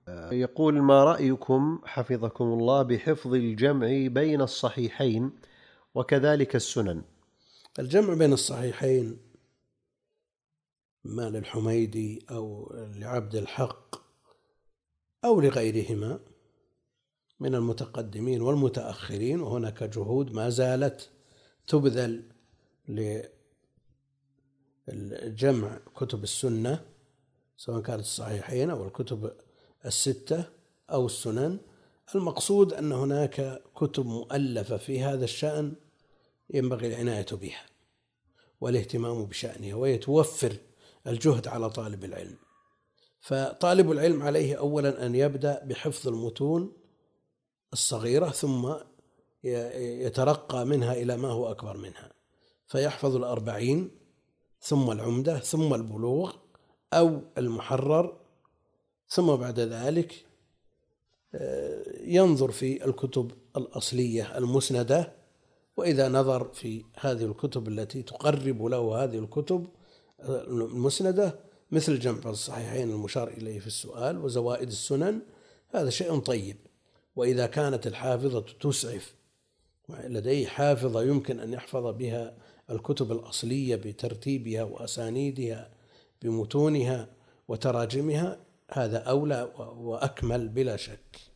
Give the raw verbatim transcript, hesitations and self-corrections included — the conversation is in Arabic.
يقول: ما رأيكم حفظكم الله بحفظ الجمع بين الصحيحين وكذلك السنن؟ الجمع بين الصحيحين ما للحميدي أو لعبد الحق أو لغيرهما من المتقدمين والمتأخرين، وهناك جهود ما زالت تبذل للجمع كتب السنة سواء كانت الصحيحين أو الكتب الستة أو السنن. المقصود أن هناك كتب مؤلفة في هذا الشأن ينبغي العناية بها والاهتمام بشأنها، ويتوفر الجهد على طالب العلم. فطالب العلم عليه أولا أن يبدأ بحفظ المتون الصغيرة ثم يترقى منها إلى ما هو أكبر منها، فيحفظ الأربعين ثم العمدة ثم البلوغ أو المحرر، ثم بعد ذلك ينظر في الكتب الأصلية المسندة، وإذا نظر في هذه الكتب التي تقرب له هذه الكتب المسندة مثل جمع الصحيحين المشار إليه في السؤال وزوائد السنن، هذا شيء طيب. وإذا كانت الحافظة تسعف لديه حافظة يمكن أن يحفظ بها الكتب الأصلية بترتيبها وأسانيدها بمتونها وتراجمها، هذا أولى وأكمل بلا شك.